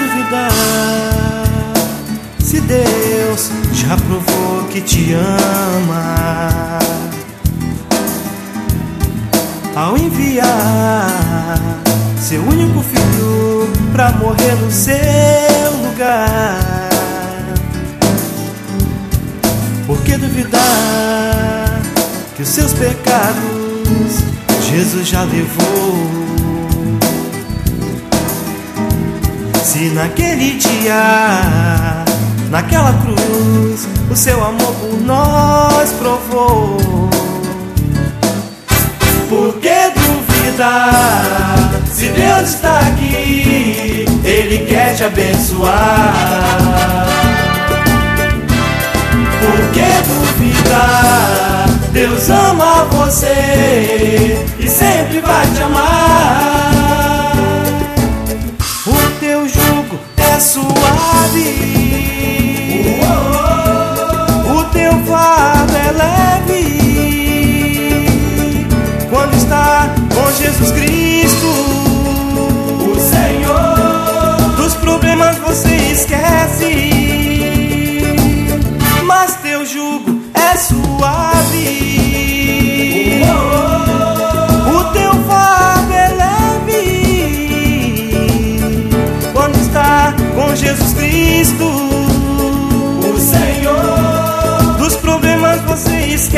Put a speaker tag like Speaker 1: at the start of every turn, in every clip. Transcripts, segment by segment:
Speaker 1: duvidar se Deus já provou que te ama ao enviar seu único filho pra morrer no seu lugar? Por que duvidar que os seus pecados Jesus já levou? Se naquele dia, naquela cruz, o seu amor por nós provou. Por que duvidar se Deus está aqui? Ele quer te abençoar. Por que duvidar? Deus ama você e sempre vai te amar. O teu jugo é suave, o teu fardo é leve quando está com Jesus Cristo, o Senhor. Dos problemas você esquece, mas teu jugo é suave. O teu fardo é leve quando está com Jesus Cristo, o Senhor. Dos problemas você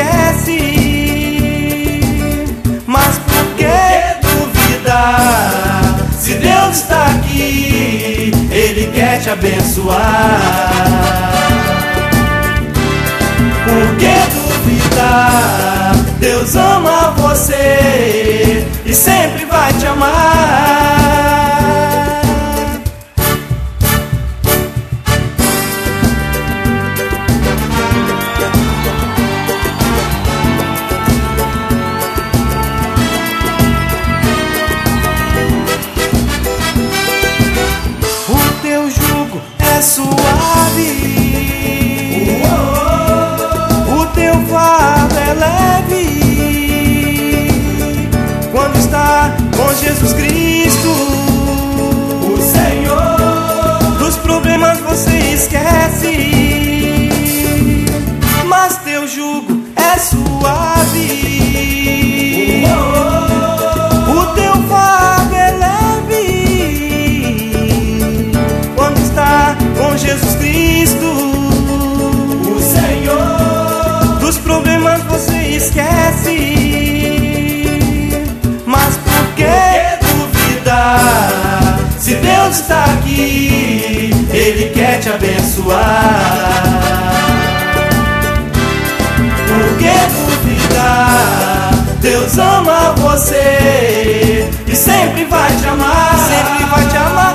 Speaker 1: esquece, mas por que duvidar se Deus está aqui? Ele quer te abençoar. Por que duvidar? Deus ama você e sempre vai te amar. O teu jugo é suave, é leve quando está com Jesus Cristo, o Senhor. Dos problemas você esquece, mas teu jugo é suave. O teu fardo é leve quando está com Jesus Cristo, o Senhor. Dos problemas você esquece, mas por que duvidar se Deus está aqui? Ele quer te abençoar. Por que duvidar? Deus ama você e sempre vai te amar. Sempre vai te amar.